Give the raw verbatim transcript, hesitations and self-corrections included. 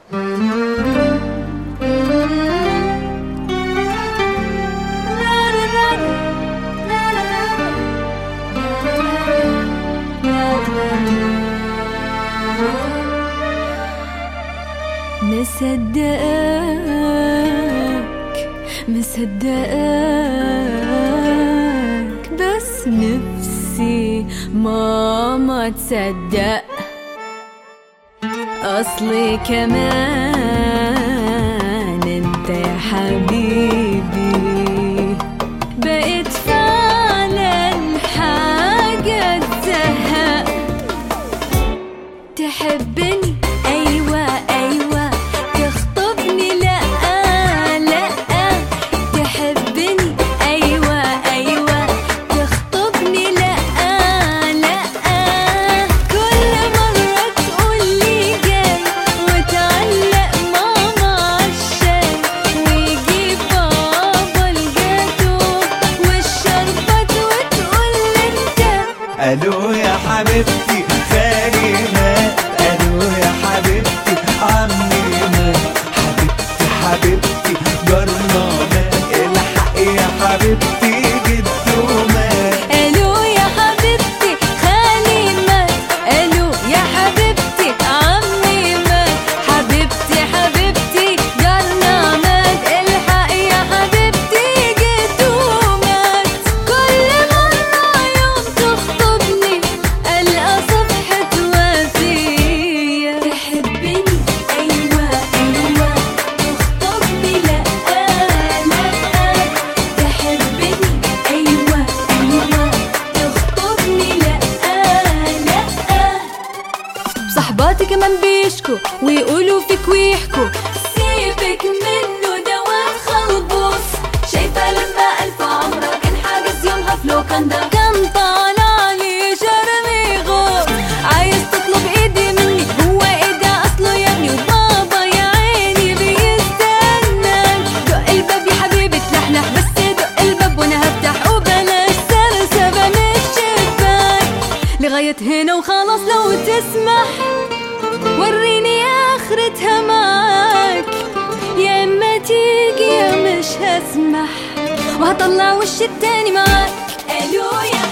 مصدقك مصدقك بس نفسي ماما تصدق. أصلي كمان انت يا حبيبي بقيت فعلا حاجة تزهق. تحبني أيوة أيوة، تخطبني لأ لأ. تحبني أيوة أيوة، تخطبني لأ لأ. كل مرة تقولي جاي وتعلق ماما عالشاي ويجيب بابا الجاتو والشربات وتقول انت الو يا حبيبتي خالي مات، الو يا حبيبتي عمي مات، حبيبتي حبيبتي جارنا مات، الحق يا حبيبتي جدو مات. الو يا حبيبتي خالي مات، الو يا حبيبتي عمي مات، حبيبتي حبيبتي جارنا مات، الحق يا حبيبتي جدو مات. كل مرة يوم تخطبني ألقى صفحة وفية. تحبني أيوة أيوة، تخطبني لأ لأ. تحبني أيوة أيوة، تخطبني لأ لأ. صحباتي كمان بيشكوا ويقولوا فيك ويحكوا سيبك منه ده واد خلبوس. شايفة لما ألف عمرك انحجز يومها في لوكاندا كان طالع لي جرمي غور. عايز تطلب ايدي مني، هو ايه ده اصله يا ابني؟ وبابا يا عيني بيستناك. دق الباب يا حبيبي تلحلح، بس دق الباب وانا هفتح وبلاش سرسبة من الشباك. لغاية هنا وخلاص لو تسمح وريني اخرتها معاك، يا اما تيجي يا مش هسمح وهطلع وش التاني معاك. الو يا